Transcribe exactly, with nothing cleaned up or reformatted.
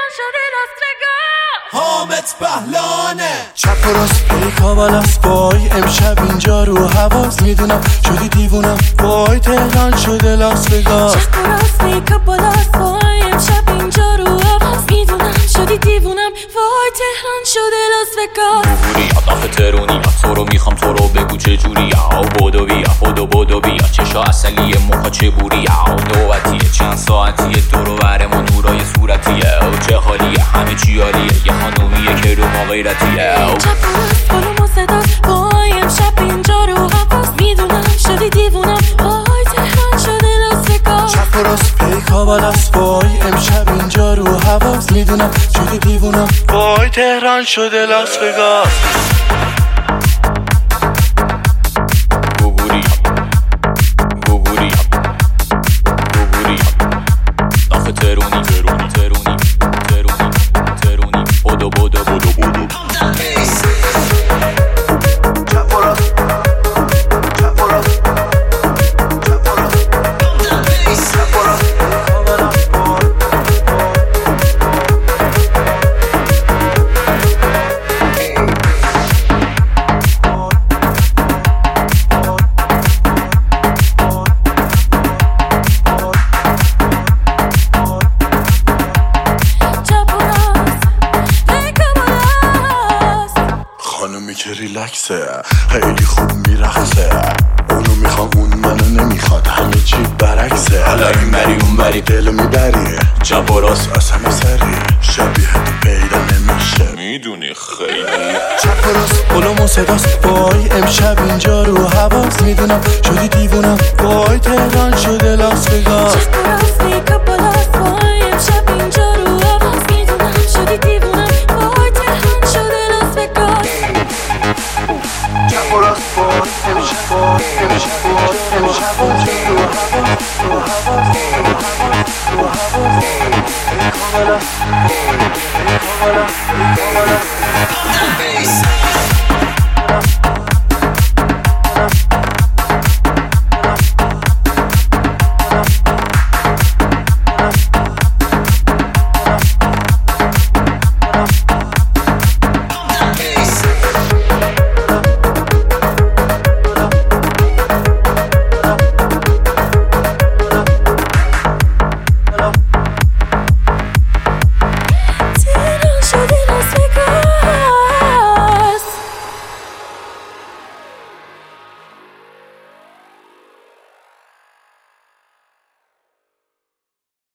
تهران شده لاس وگاس. حامد بهلانه چپ و راست پیکا و لسبای امشب اینجا رو حواس میدونم شدی دیوونم وای تهران شده لاس وگاس. چپ و راست پیکا و لسبای امشب اینجا رو حواس میدونم شدی دیوونم وای تهران شده لاس وگاس. بوری آداخ ترونی تو رو میخوام تو رو بگو چجوری او بودو بیا بودو بودو بیا چشا اصلیه موها چه بوری او نوبتیه چند ساعتیه دورو برمون نورای صورتیه او چه حالیه همه چی عالیه یه خانومیه که رو ما غیرتیه او چپ و راست بالو صداست وای امشب اینجا رو حواس میدونم شدی دیوونم وای تهران شده لاس وگاس. چپ و راست پیکا و لسبای امشب اینجا رو حواس میدونم شدی دیوونم وای تهران شده لاس وگاس. گوگوری گوگوری گوگوری داخ ترونی ترونی ترونی ترونی ترونی بودو بودو بودو بودو چپ و راست چپ و راست چپ و راست چپ و راست خانومی که ریلکسه خیلی خوب میرقصه اونو میخوام اون منو نمیخواد همه چی برعکسه حالا این بری اون بری دلو میبری جب و راست از همه سری شبیه تو پیدا نمیشه میدونی خیلی چپ و راست قلوم و صداست وای امشب اینجا رو حواس میدونم شدی دیوونم وای تهران شده لاس وگاس. چپ و راست پیکا و لسبای امشب اینجا رو حواس میدونم شدی دیوونم وای تهران شده لاس وگاس. چپ و راست وای امشب وای امشب وای امشب وای رو حواس رو حواس رو حواس رو حواس پیکا و لس پیکا و لس پیکا و لس